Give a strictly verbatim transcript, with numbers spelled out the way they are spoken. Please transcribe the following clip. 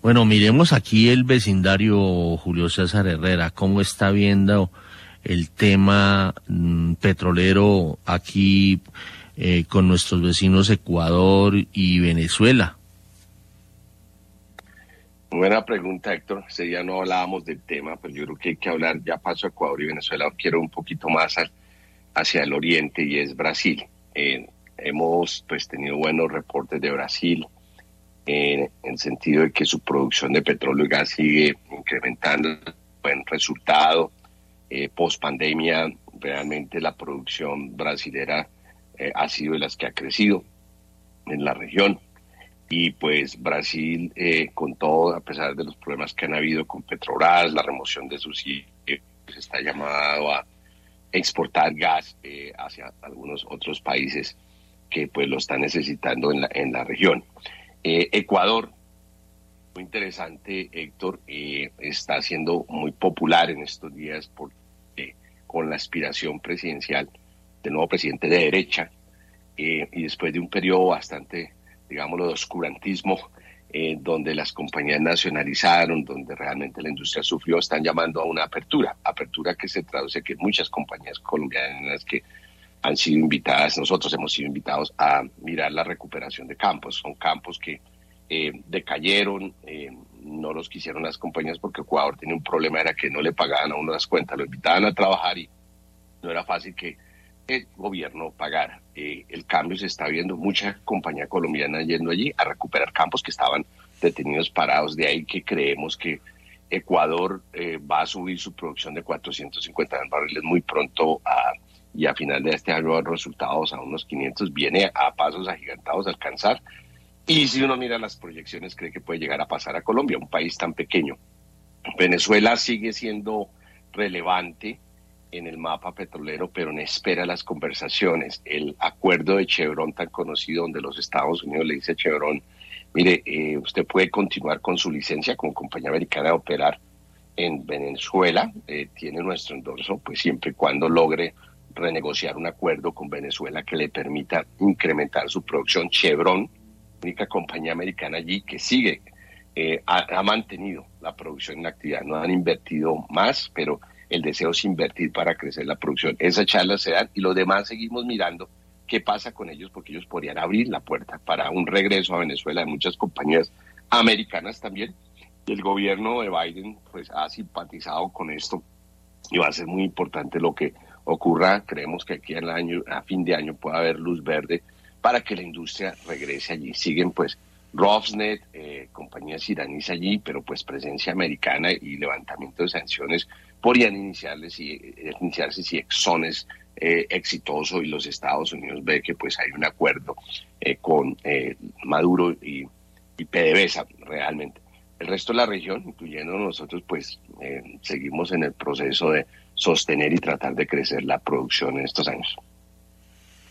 Bueno, miremos aquí el vecindario, Julio César Herrera, cómo está viendo el tema mm, petrolero aquí eh, con nuestros vecinos Ecuador y Venezuela. Buena pregunta, Héctor. Si ya no hablábamos del tema, pues yo creo que hay que hablar, ya paso a Ecuador y Venezuela, quiero un poquito más al, hacia el oriente, y es Brasil. Eh, hemos pues tenido buenos reportes de Brasil, en el sentido de que su producción de petróleo y gas sigue incrementando, buen resultado. Eh, post pandemia, realmente la producción brasilera eh, ha sido de las que ha crecido en la región. Y pues Brasil, eh, con todo, a pesar de los problemas que han habido con Petrobras, la remoción de sus I E, pues está llamado a exportar gas eh, hacia algunos otros países que pues lo están necesitando en la, en la región. Eh, Ecuador, muy interesante, Héctor, eh, está siendo muy popular en estos días por, eh, con la aspiración presidencial del nuevo presidente de derecha, eh, y después de un periodo bastante, digámoslo, de oscurantismo, eh, donde las compañías nacionalizaron, donde realmente la industria sufrió, están llamando a una apertura, apertura que se traduce que muchas compañías colombianas que han sido invitadas, nosotros hemos sido invitados a mirar la recuperación de campos. Son campos que eh, decayeron, eh, no los quisieron las compañías porque Ecuador tenía un problema, era que no le pagaban a uno las cuentas, lo invitaban a trabajar y no era fácil que el gobierno pagara. Eh, el cambio se está viendo, mucha compañía colombiana yendo allí a recuperar campos que estaban detenidos, parados. De ahí que creemos que Ecuador eh, va a subir su producción de cuatrocientos cincuenta mil barriles muy pronto a, y a final de este año los resultados a unos quinientos, viene a pasos agigantados a alcanzar. Y si uno mira las proyecciones, cree que puede llegar a pasar a Colombia, un país tan pequeño. Venezuela sigue siendo relevante en el mapa petrolero, pero en espera de las conversaciones. El acuerdo de Chevron tan conocido, donde los Estados Unidos le dice a Chevron, mire, eh, usted puede continuar con su licencia como compañía americana de operar en Venezuela, eh, tiene nuestro endorso, pues siempre y cuando logre renegociar un acuerdo con Venezuela que le permita incrementar su producción. Chevron, única compañía americana allí que sigue, eh, ha, ha mantenido la producción en actividad, no han invertido más, pero el deseo es invertir para crecer la producción. Esas charlas se dan y los demás seguimos mirando qué pasa con ellos, porque ellos podrían abrir la puerta para un regreso a Venezuela de muchas compañías americanas también. El gobierno de Biden pues ha simpatizado con esto y va a ser muy importante lo que ocurra. Creemos que aquí al año, a fin de año puede haber luz verde para que la industria regrese allí. Siguen pues Rosneft, eh, compañías iraníes allí, pero pues presencia americana y levantamiento de sanciones podrían iniciarse si, eh, iniciarse si Exxon es eh, exitoso y los Estados Unidos ve que pues hay un acuerdo eh, con eh, Maduro y, y PDVSA realmente. El resto de la región, incluyendo nosotros, pues eh, seguimos en el proceso de sostener y tratar de crecer la producción en estos años.